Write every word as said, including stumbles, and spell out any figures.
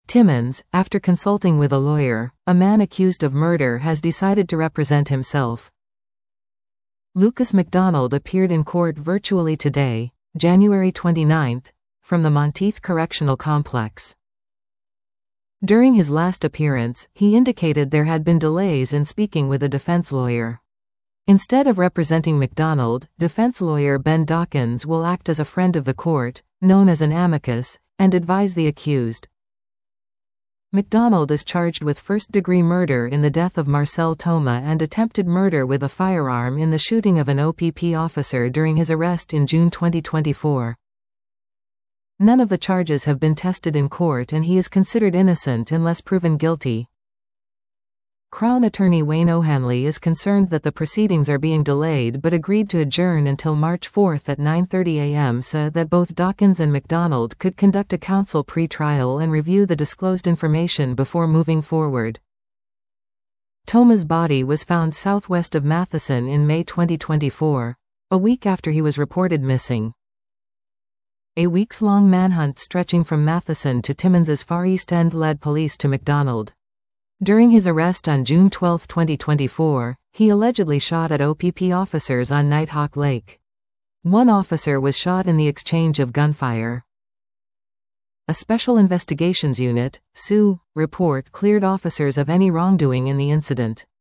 Timmins, after consulting with a lawyer, a man accused of murder has decided to represent himself. Lucas McDonald appeared in court virtually today, January twenty-ninth, from the Monteith Correctional Complex. During his last appearance, he indicated there had been delays in speaking with a defense lawyer. Instead of representing McDonald, defense lawyer Ben Dawkins will act as a friend of the court, known as an amicus, and advise the accused. McDonald is charged with first-degree murder in the death of Marcel Thoma and attempted murder with a firearm in the shooting of an O P P officer during his arrest in June twenty twenty-four. None of the charges have been tested in court and he is considered innocent unless proven guilty. Crown Attorney Wayne O'Hanley is concerned that the proceedings are being delayed but agreed to adjourn until March fourth at nine thirty a m so that both Dawkins and McDonald could conduct a counsel pre-trial and review the disclosed information before moving forward. Thoma's body was found southwest of Matheson in May twenty twenty-four, a week after he was reported missing. A weeks-long manhunt stretching from Matheson to Timmins' Far East End led police to McDonald. During his arrest on June twelfth twenty twenty-four, he allegedly shot at O P P officers on Nighthawk Lake. One officer was shot in the exchange of gunfire. A Special Investigations Unit, S U, report cleared officers of any wrongdoing in the incident.